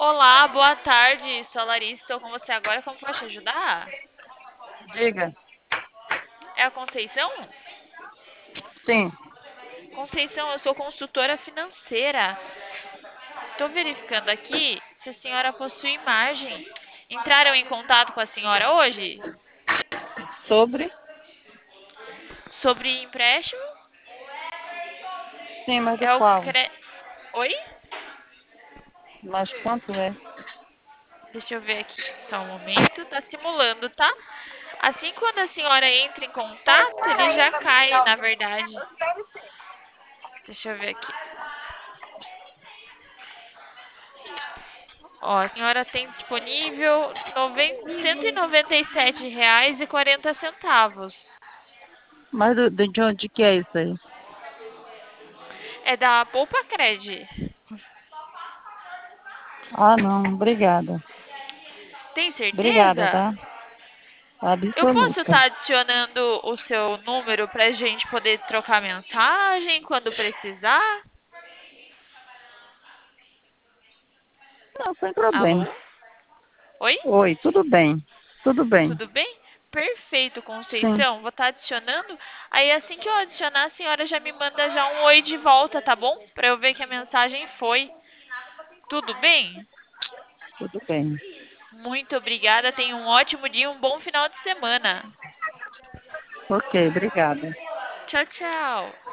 Olá, boa tarde. Sou a Larissa, estou com você agora. Como posso te ajudar? Diga. É a Conceição? Sim. Conceição, eu sou consultora financeira. Estou verificando aqui se a senhora possui margem. Entraram em contato com a senhora hoje Sobre? sobre empréstimo? Sim, mas do É o qual? cre... Oi? Mas quanto é? Deixa eu ver aqui. Só um momento. Tá simulando, tá? Assim, quando a senhora entra em contato, ele já cai, na verdade. Deixa eu ver aqui. Ó, a senhora tem disponível R$ 197,40. Mas de onde que é isso aí? É da Poupa Cred. Ah, não. Obrigada. Tem Obrigada, certeza? tá? Eu posso Absoluta. estar adicionando o seu número para a gente poder trocar mensagem quando precisar? Não, sem problema. Alô? Oi? Oi, tudo bem. Tudo bem. Tudo bem? Perfeito, Sim, Conceição. Vou estar adicionando. Aí assim que eu adicionar, a senhora já me manda já um oi de volta, tá bom? Para eu ver que a mensagem foi. Tudo bem? tudo bem. Muito obrigada. Tenha um ótimo dia, um bom final de semana. Ok, obrigada. Tchau, tchau.